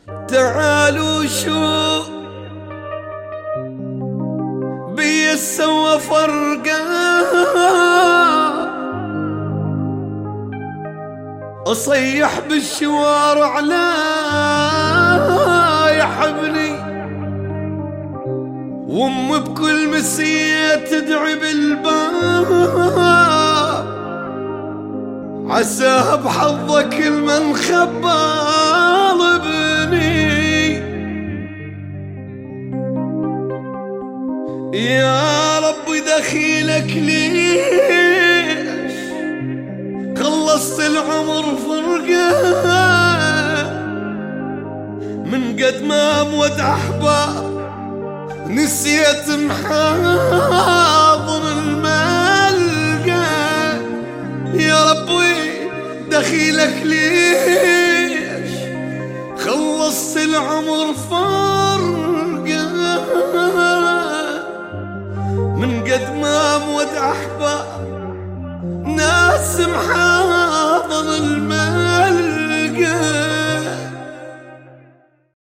تعالوا شو بي سوى فرقة، أصيح بالشوارع لا يحبني، وام بكل مسية تدعي بالباب، عساه بحظك المنخبى ضبني. يا رب دخيلك ليش خلصت العمر فرقة، من قد ما اموت احباب نسيت محاضن الملقى. يا ربي دخيلك ليش خلصت العمر فرقة، من قد ما اموت احباب ناس محاضن